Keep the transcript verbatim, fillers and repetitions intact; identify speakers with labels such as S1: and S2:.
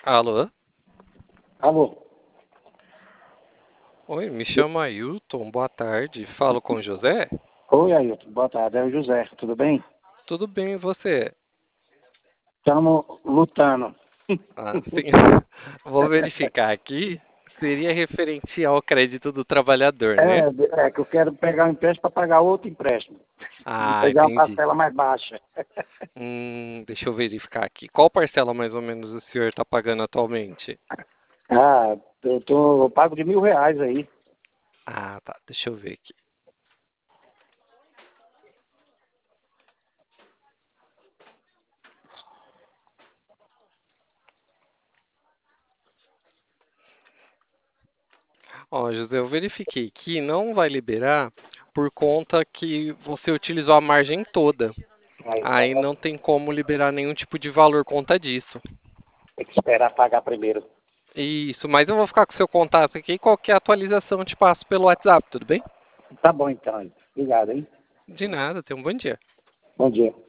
S1: Alô?
S2: Alô?
S1: Oi, me chamo Ailton, boa tarde. Falo com o José?
S2: Oi, Ailton. Boa tarde. É o José. Tudo bem?
S1: Tudo bem, e você?
S2: Estamos lutando.
S1: Ah, sim. Vou verificar aqui. Seria referente ao crédito do trabalhador, né?
S2: É, é que eu quero pegar um empréstimo para pagar outro empréstimo. E
S1: Ah,
S2: pegar uma
S1: entendi.
S2: parcela mais baixa.
S1: Hum, deixa eu verificar aqui. Qual parcela mais ou menos o senhor está pagando atualmente?
S2: Ah, eu, tô, eu pago de mil reais aí.
S1: Ah, tá. Deixa eu ver aqui. Ó, José, eu verifiquei que não vai liberar por conta que você utilizou a margem toda.
S2: Aí tá,
S1: Aí não tem como liberar nenhum tipo de valor conta disso.
S2: tem que esperar pagar primeiro.
S1: Isso, mas eu vou ficar com o seu contato aqui. Qualquer atualização eu te passo pelo WhatsApp, tudo bem?
S2: Tá bom então. Obrigado, hein?
S1: De nada, tenha um bom dia.
S2: Bom dia.